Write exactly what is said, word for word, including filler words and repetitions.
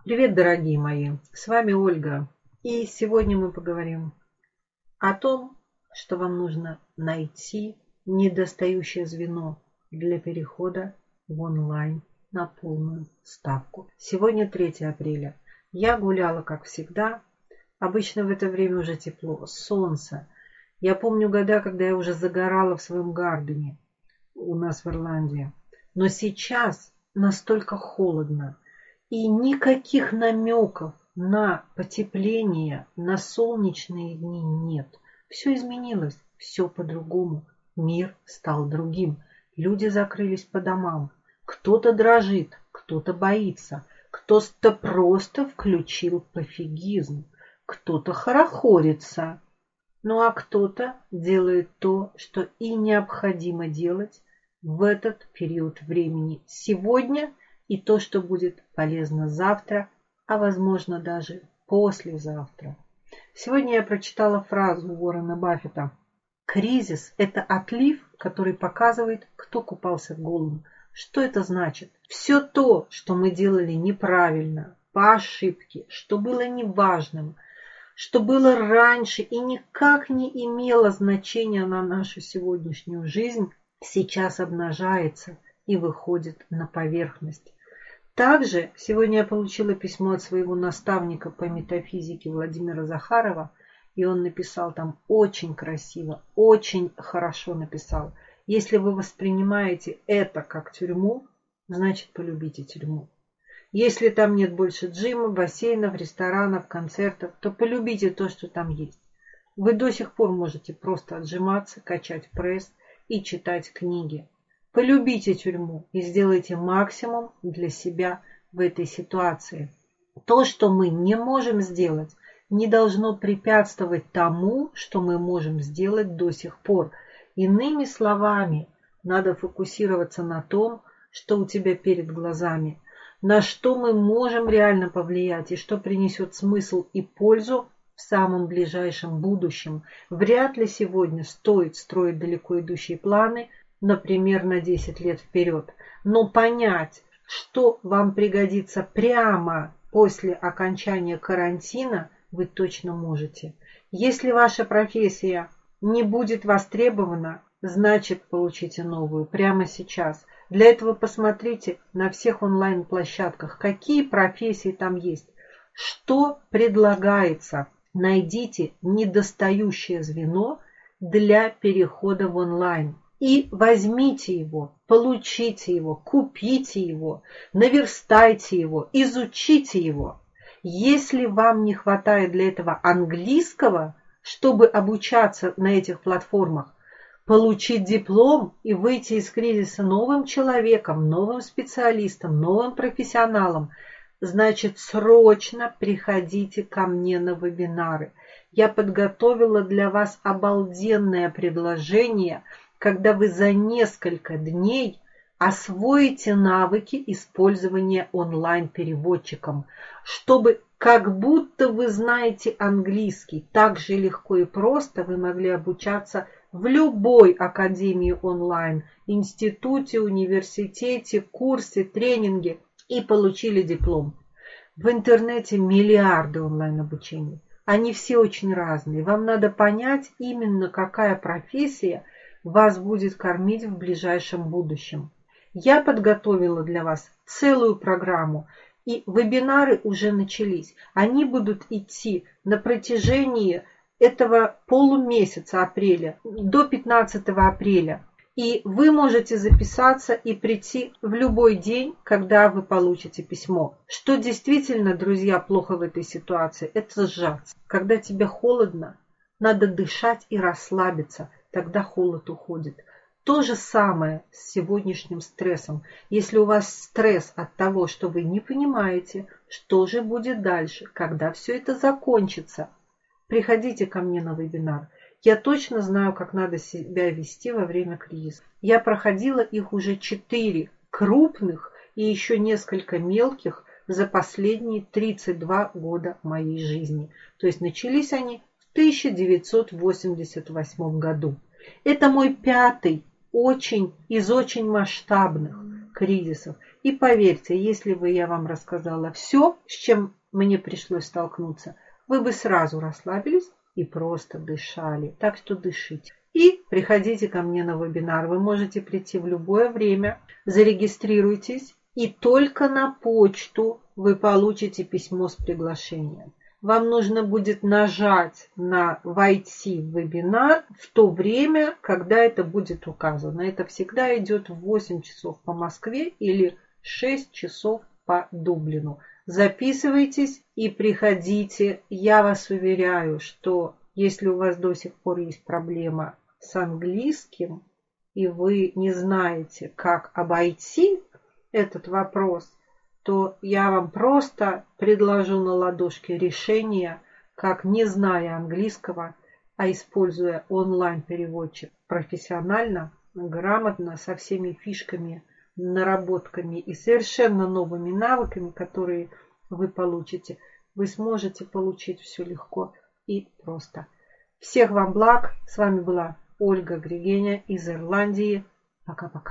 Привет, дорогие мои! С вами Ольга. И сегодня мы поговорим о том, что вам нужно найти недостающее звено для перехода в онлайн на полную ставку. Сегодня третье апреля. Я гуляла, как всегда. Обычно в это время уже тепло, солнце. Я помню года, когда я уже загорала в своем гардене у нас в Ирландии. Но сейчас настолько холодно. И никаких намеков на потепление, на солнечные дни нет. Все изменилось, все по-другому. Мир стал другим. Люди закрылись по домам. Кто-то дрожит, кто-то боится, кто-то просто включил пофигизм, кто-то хорохорится. Ну а кто-то делает то, что и необходимо делать в этот период времени сегодня, и то, что будет полезно завтра, а возможно даже послезавтра. Сегодня я прочитала фразу Уоррена Баффета. Кризис – это отлив, который показывает, кто купался голым. Что это значит? Все то, что мы делали неправильно, по ошибке, что было неважным, что было раньше и никак не имело значения на нашу сегодняшнюю жизнь, сейчас обнажается и выходит на поверхность. Также сегодня я получила письмо от своего наставника по метафизике Владимира Захарова, и он написал там очень красиво, очень хорошо написал. Если вы воспринимаете это как тюрьму, значит полюбите тюрьму. Если там нет больше джима, бассейнов, ресторанов, концертов, то полюбите то, что там есть. Вы до сих пор можете просто отжиматься, качать пресс и читать книги. Полюбите тюрьму и сделайте максимум для себя в этой ситуации. То, что мы не можем сделать, не должно препятствовать тому, что мы можем сделать до сих пор. Иными словами, надо фокусироваться на том, что у тебя перед глазами, на что мы можем реально повлиять и что принесет смысл и пользу в самом ближайшем будущем. Вряд ли сегодня стоит строить далеко идущие планы, например, на десять лет вперед, но понять, что вам пригодится прямо после окончания карантина, вы точно можете. Если ваша профессия не будет востребована, значит, получите новую прямо сейчас. Для этого посмотрите на всех онлайн-площадках, какие профессии там есть, что предлагается. Найдите недостающее звено для перехода в онлайн. И возьмите его, получите его, купите его, наверстайте его, изучите его. Если вам не хватает для этого английского, чтобы обучаться на этих платформах, получить диплом и выйти из кризиса новым человеком, новым специалистом, новым профессионалом, значит, срочно приходите ко мне на вебинары. Я подготовила для вас обалденное предложение, когда вы за несколько дней освоите навыки использования онлайн-переводчиком, чтобы как будто вы знаете английский, так же легко и просто вы могли обучаться в любой академии онлайн, институте, университете, курсе, тренинге и получили диплом. В интернете миллиарды онлайн-обучений. Они все очень разные. Вам надо понять именно, какая профессия вас будет кормить в ближайшем будущем. Я подготовила для вас целую программу, и вебинары уже начались. Они будут идти на протяжении этого полумесяца апреля до пятнадцатого апреля. И вы можете записаться и прийти в любой день, когда вы получите письмо. Что действительно, друзья, плохо в этой ситуации, это сжаться. Когда тебе холодно, надо дышать и расслабиться. Тогда холод уходит. То же самое с сегодняшним стрессом. Если у вас стресс от того, что вы не понимаете, что же будет дальше, когда все это закончится, приходите ко мне на вебинар. Я точно знаю, как надо себя вести во время кризиса. Я проходила их уже четыре крупных и еще несколько мелких за последние тридцать два года моей жизни. То есть начались они в тысяча девятьсот восемьдесят восьмом году. Это мой пятый очень из очень масштабных. кризисов. И поверьте, если бы я вам рассказала все, с чем мне пришлось столкнуться, вы бы сразу расслабились и просто дышали. Так что дышите. И приходите ко мне на вебинар. Вы можете прийти в любое время, зарегистрируйтесь, и только на почту вы получите письмо с приглашением. Вам нужно будет нажать на «Войти в вебинар» в то время, когда это будет указано. Это всегда идет в восемь часов по Москве или шесть часов по Дублину. Записывайтесь и приходите. Я вас уверяю, что если у вас до сих пор есть проблема с английским, и вы не знаете, как обойти этот вопрос, то я вам просто предложу на ладошке решение, как, не зная английского, а используя онлайн-переводчик профессионально, грамотно, со всеми фишками, наработками и совершенно новыми навыками, которые вы получите, вы сможете получить все легко и просто. Всех вам благ. С вами была Ольга Григеня из Ирландии. Пока-пока.